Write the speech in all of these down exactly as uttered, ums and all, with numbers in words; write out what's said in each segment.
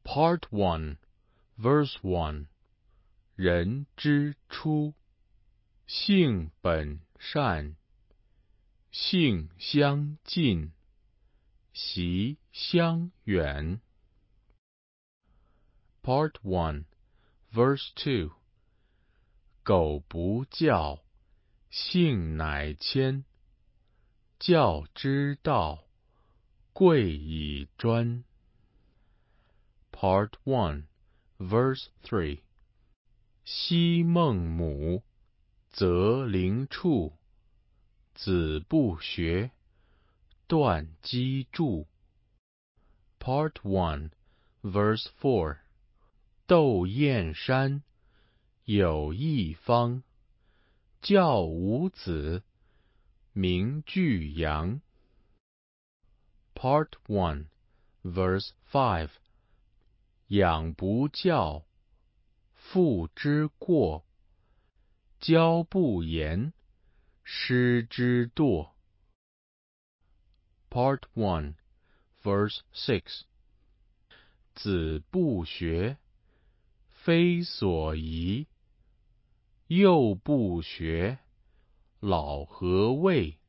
Part one, Verse one. 人之初，性本善，性相近，习相远。Part one, Verse two. 苟不教，性乃迁。教之道，贵以专。Part one, Verse three. 昔孟母，择邻处，子不学，断机杼。Part one, Verse four. 窦燕山，有义方，教五子，名俱扬。Part one, Verse five. 养不教，父之过；教不严，师之惰。Part one, Verse six. 子不学，非所宜；幼不学，老何谓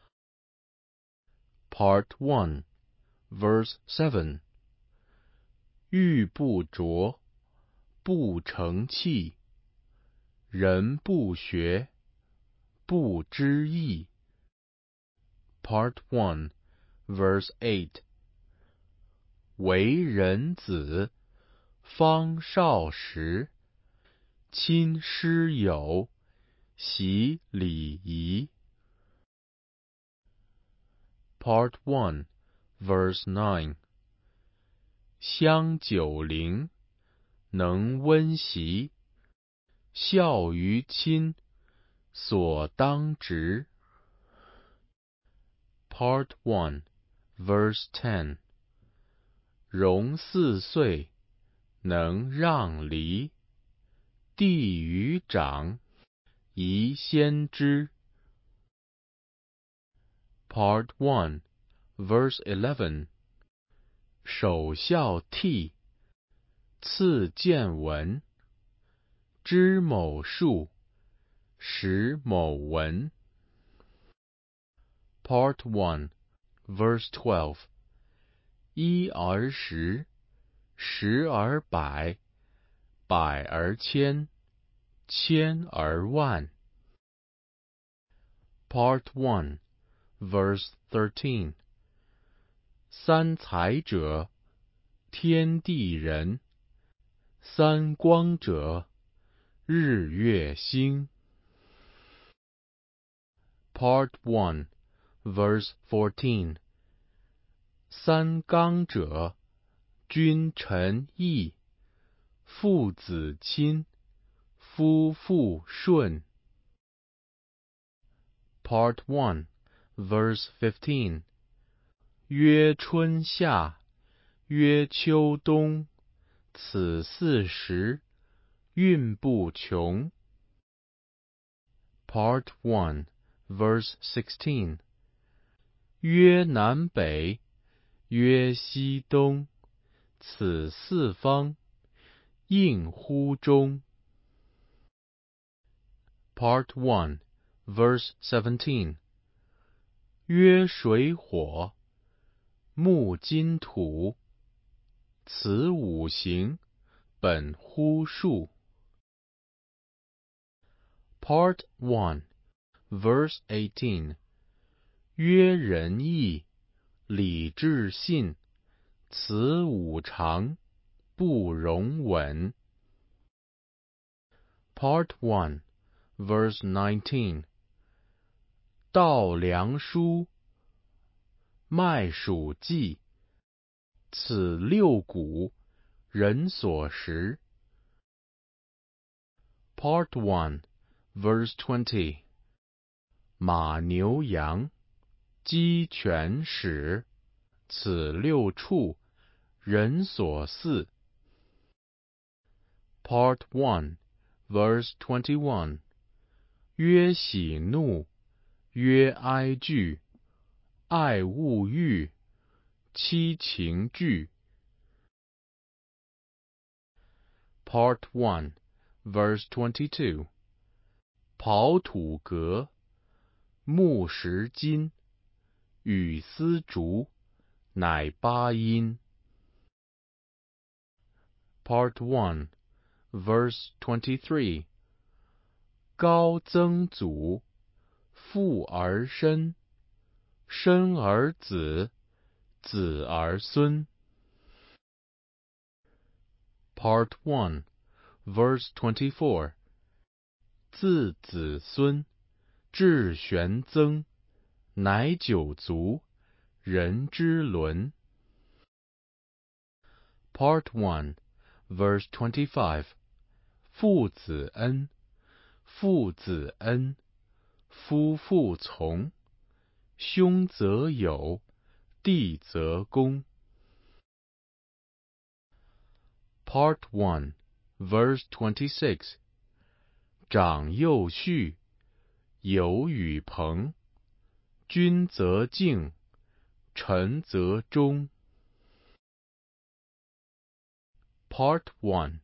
？Part one, Verse seven. 玉不琢，不成器；人不学，不知义。Part one, Verse eight. 为人子，方少时，亲师友，习礼仪。Part one, Verse nine. 香九龄，能温席；孝于亲，所当执。Part one, Verse ten. 融四岁，能让梨；弟于长，宜先知。Part one, Verse eleven. 首孝悌，次见闻；知某数，识某文。Part one, Verse twelve. 一而十，十而百，百而千，千而万。Part one, Verse thirteen. 三才者，天地人；三光者，日月星。Part one, Verse fourteen. 三纲者，君臣义；父子亲，夫妇顺。Part one, Verse fifteen. 曰春夏，曰秋冬，此四时，运不穷。Part one, Verse sixteen. 曰南北，曰西东，此四方，应乎中。Part one, Verse seventeen. 曰水火，木金土，此五行，本乎数。Part one, Verse eighteen. 曰仁义，礼智信，此五常，不容紊。Part one, Verse nineteen. 稻粱菽，麦黍稷，此六谷，人所食。Part one, Verse twenty. 马牛羊，鸡犬豕，此六畜，人所饲。Part one, Verse twenty-one. 曰喜怒，曰哀惧，爱恶欲，七情具。 Part one, verse twenty-two. 刨土革，木石金，与丝竹，乃八音。Part one, verse twenty-three. 高曾祖，父而身，身而子，子而孙。Part one, verse twenty-four. 自子孙，至玄曾，乃九族，人之伦。Part one, verse twenty-five. 父子恩，父子恩，夫妇从，兄则友，弟则恭。Part one, verse twenty-six. 长幼序，友与朋，君则敬，臣则忠。Part one,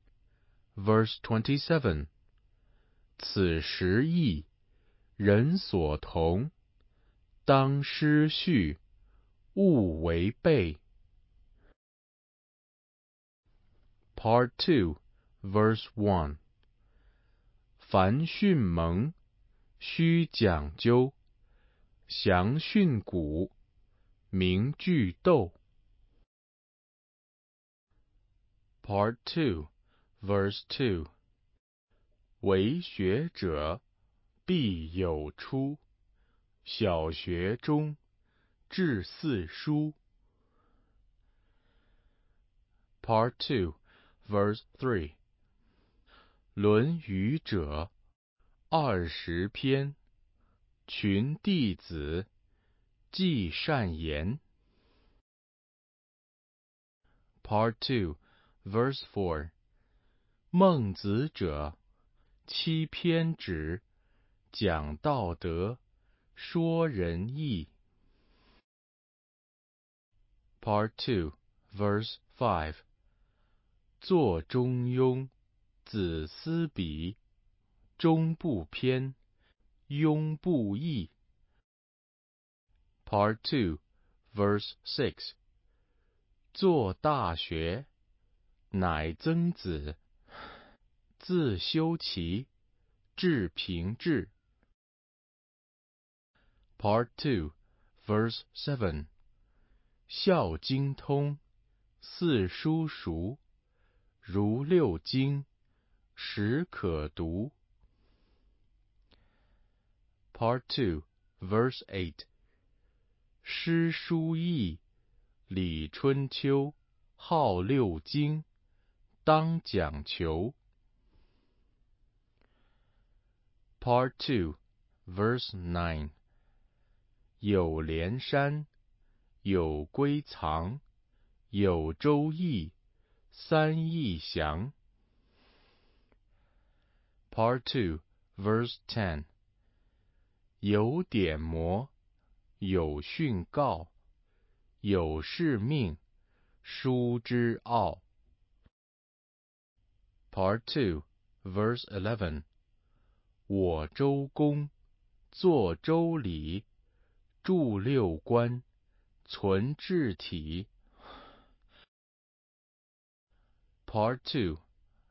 verse twenty-seven. 此时异，人所同，当失序，勿违背。Part two, verse one. 凡训蒙，须讲究，详训诂，明句读。Part two, verse two. 为学者，必有初，小学中，至四书。Part two, verse three. 论语者，二十篇，群弟子，记善言。Part two, verse four. 孟子者，七篇止，讲道德，说仁义。Part two, verse five. 作中庸，子思笔，中不偏，庸不义。Part two, verse six. 作大学，乃曾子，自修齐，至平治。Part two, verse seven. 孝经通，四书熟，如六经，实可读。Part two, verse eight. 诗书易，礼春秋，号六经，当讲求。Part two, verse nine. 有连山，有归藏，有周易，三易详。Part two, verse ten. 有典谟，有训告，有誓命，书之奥。Part two, verse eleven. 我周公，作周礼，著六官，存治体。Part two,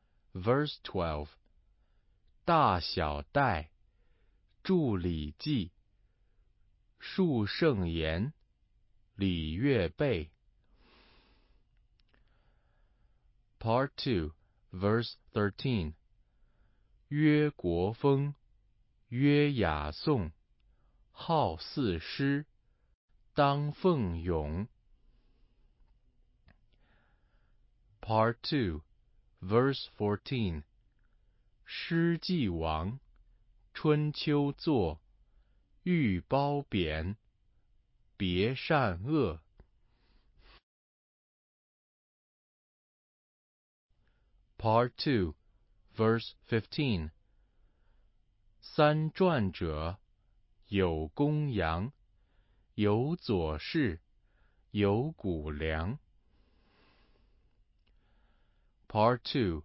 verse twelve. 大小戴，著礼记，述圣言，礼乐备。Part two, verse thirteen. 曰国风，曰雅颂，好四诗，当奋勇。Part two, verse fourteen. 诗既亡，春秋作，欲褒贬，别善恶。Part two, verse fifteen. 三传者，有公羊，有左氏，有谷梁。Part two,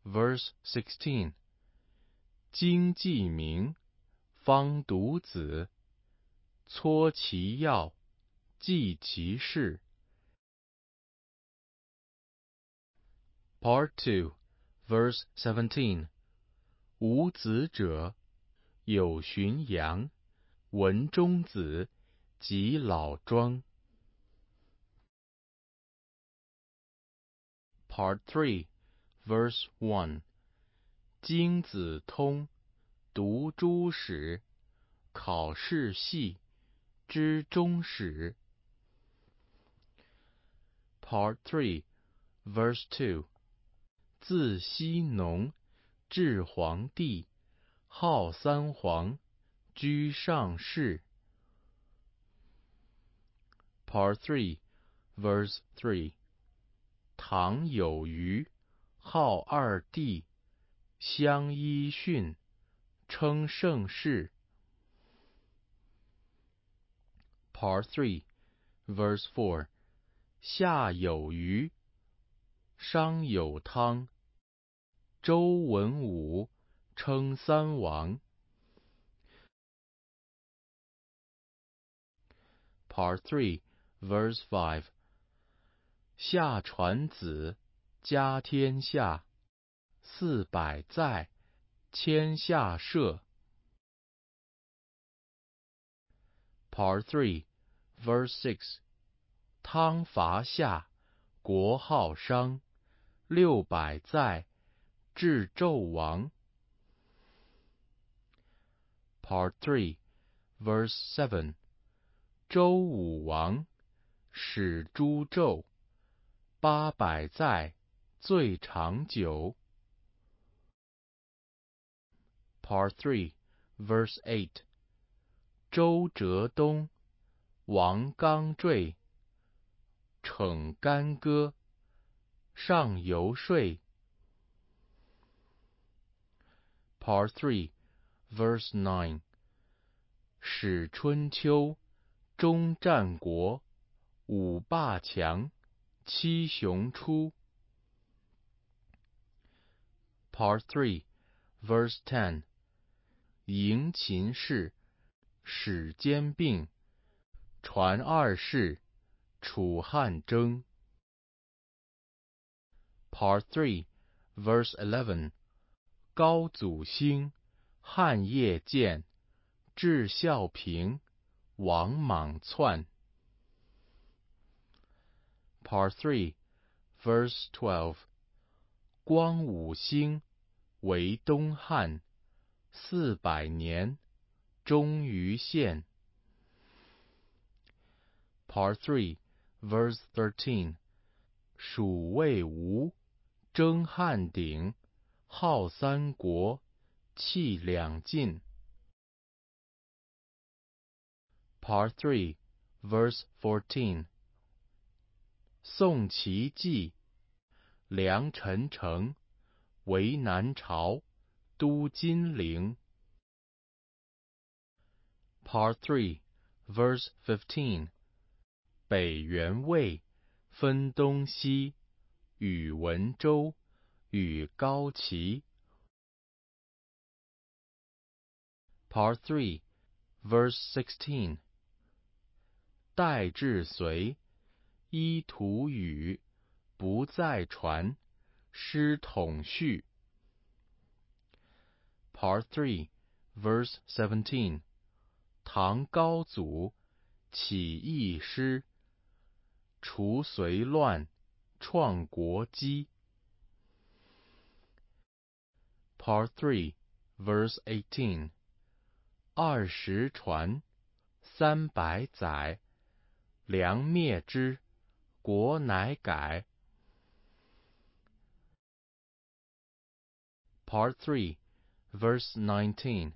verse sixteen. 经记名，方读子，撮其要，记其事。Part two, verse seventeen. 无子者，有荀扬，文中子，及老庄。Part three, verse one. 经子通，读诸史，考试细，知终始。Part three, verse two. 自羲农，至黄帝，号三皇，居上世。Part three, verse three. 唐有虞，号二帝，相依训，称盛世。Part three, verse four. 夏有虞，商有汤，周文武，称三王。Part three, verse five. 夏传子，家天下，四百载，迁下社。Part three, verse six. 汤伐夏，国号商，六百载，至纣王。Part three, verse seven. 周武王，始诛纣，八百载，最长久。Part three, verse eight. 周折东，王纲坠，骋干戈，上游说。Part three, verse nine. 始春秋，终战国，五霸强，七雄出。Part three, verse ten. 迎秦氏，始兼并，传二世，楚汉争。Part three, verse eleven. 高祖兴，汉业建，至孝平，王莽篡。Part three, verse twelve. 光武兴，为东汉，四百年，终于献。Part three, verse thirteen. 蜀魏吴，争汉鼎，号三国，气两晋。Part three, verse fourteen. 宋齐纪，梁陈城，为南朝，都金陵。Part three, verse fifteen. 北元魏，分东西，与文周，与高齐。Part three, verse sixteen. 代至隋，依图语，不再传，师统序。Part three, verse seventeen. 唐高祖，起义师，除隋乱，创国基。Part three, verse eighteen. 二十传，三百载，梁灭之，国乃改。Part three, verse nineteen.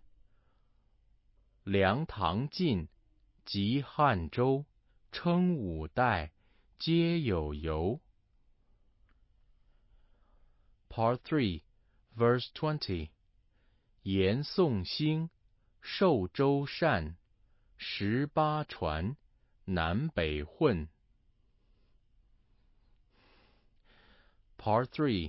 梁唐晋，及汉周，称五代，皆有由。Part three, verse twenty. 延宋兴，寿周善，十八传，南北混。Part three,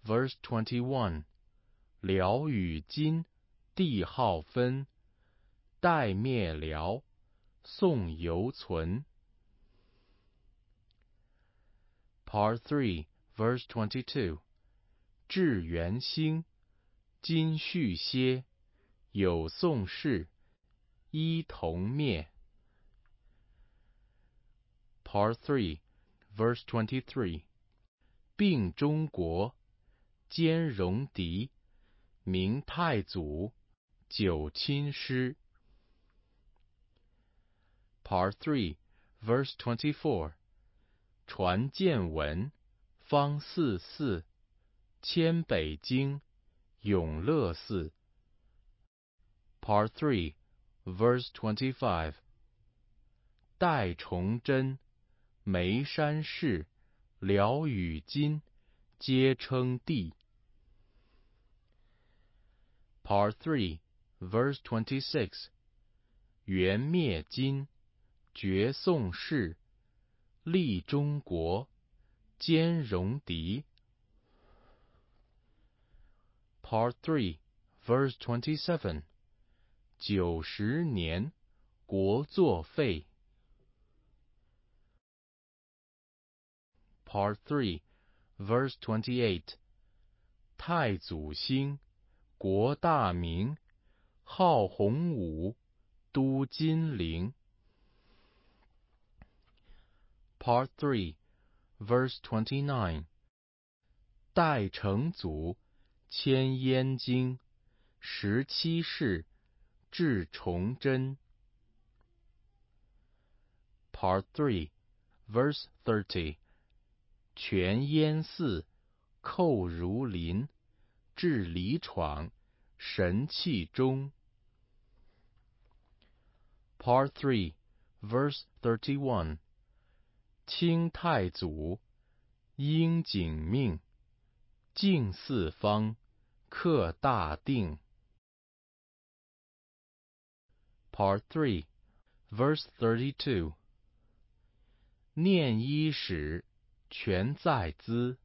verse twenty-one. 辽与金，帝号分，代灭辽，宋犹存。Part three, verse twenty-two. 至元兴，今续歇，有宋氏，一同灭。Part three, verse twenty-three. 并中国，兼戎狄，明太祖，九亲师。Part three, verse twenty-four. 传见闻，方四寺，迁北京，永乐寺。Part three, verse twenty-five. 代崇祯，眉山氏，辽与金，皆称帝。Part three, verse twenty-six. 元灭金，绝宋氏，立中国，兼戎狄。Part three, verse twenty-seven. 九十年，国作废。Part three, verse twenty-eight. 太祖兴，国大明，号洪武，都金陵。Part three, verse twenty-nine. 代成祖，迁燕京，十七世，至崇祯。Part three, verse thirty. 全燕寺，寇如林，至李闯，神器中。Part three, verse thirty-one. 清太祖，应景命，敬四方，克大定。Part three, verse thirty-two. 念伊始，全在兹，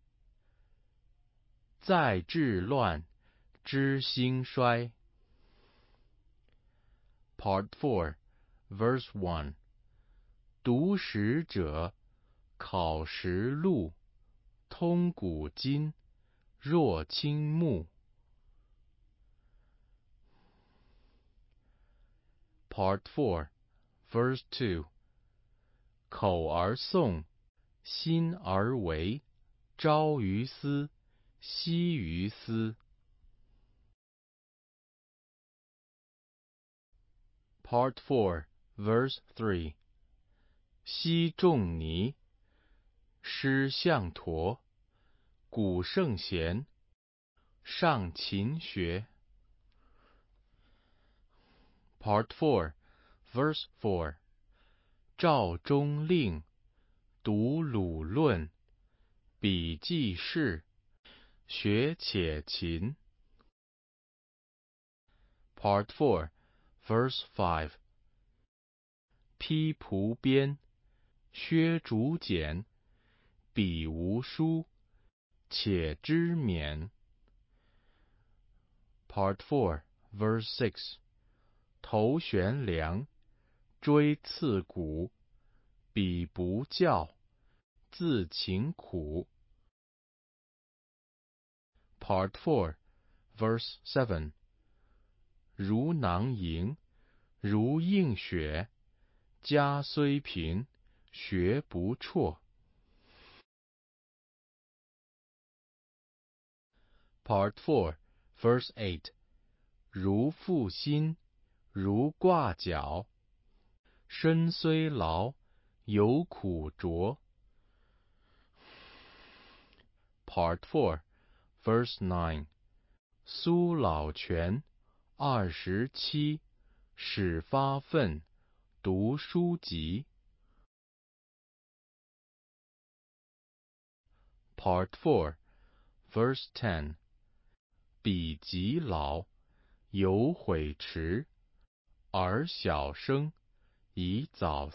在治乱，知兴衰。Part four, verse one. 读史者，考实录，通古今，若轻目。Part four, verse two. 口而诵，心而为，朝于斯，夕于斯。Part four, verse three. 昔仲尼，师向陀，古圣贤，上勤学。Part four, verse four. 赵中令，读鲁论，笔记事，学且勤。Part four, verse five. 披蒲鞭，削竹简，笔无书，且知勉。Part four, verse six. 头悬梁，锥刺股，彼不教，自勤苦。Part four, verse seven. 如囊萤，如映雪，家虽贫，学不辍。Part four, verse eight. 如负薪，如挂角，身虽劳，犹苦卓。Part four, verse nine. 苏老泉，二十七，始发愤，读书籍。Part four, verse ten. 彼极老，犹悔迟，尔小生，宜早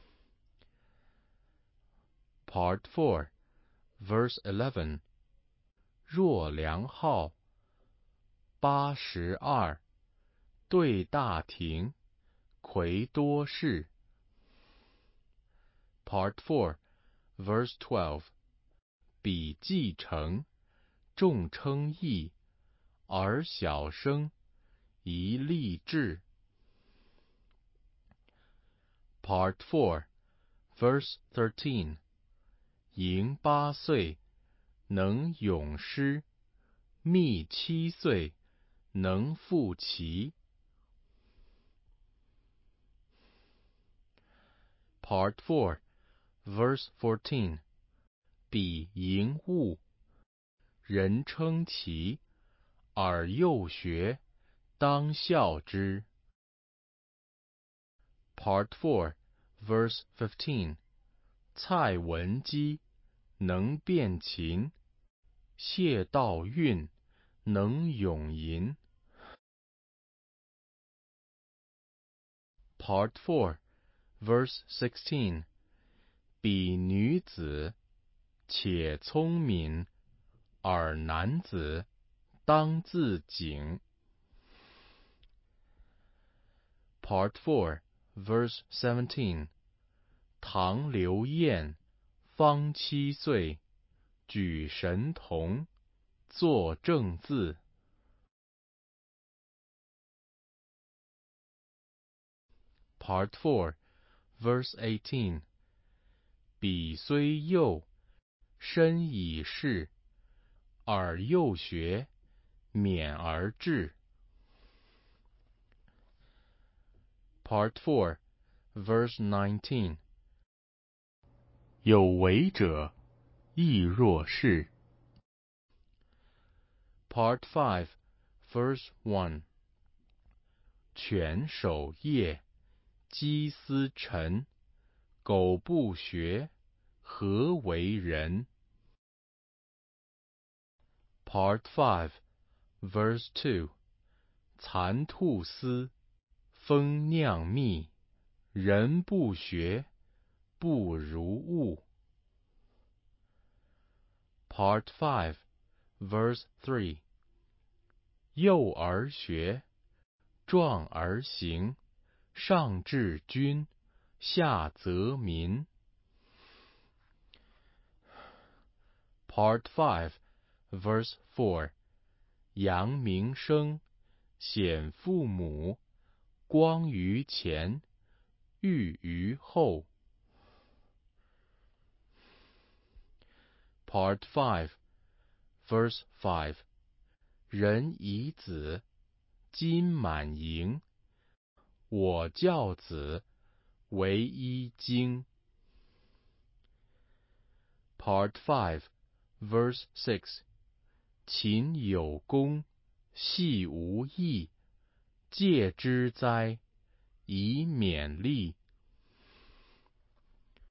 思。Part four, verse eleven. 若良好。八十二，对大廷，魁多士。Part four, verse twelve. 彼继承，众称义，而小生，宜立志。Part four, verse thirteen. 盈八岁，能咏诗；密七岁，能赋棋。Part four, verse fourteen. 彼盈恶，人称奇，尔幼学，当效之。Part four, verse fifteen. 蔡文姬，能辨琴；谢道韫，能咏吟。Part four, verse sixteen. 彼女子，且聪明，尔男子，当自警。Part four, verse seventeen. 唐刘晏，方七岁，举神童，作正字。Part four, verse eighteen. 彼虽幼，身已仕，尔幼学，勉而志。Part four, verse nineteen. 有为者，亦若是。Part five, verse one. 犬守夜，鸡司晨，苟不学，何为人？ Part five, verse two. 蚕吐丝，蜂酿蜜，人不学，不如物。Part five, verse three. 幼而学，壮而行，上治军，下则民。Part five, verse four. 扬名声，显父母，光于前，裕于后。Part five, verse five. 人以子，金满盈，我教子，为一经。Part five, verse six. 勤有功，戏无益，戒之哉，以勉励。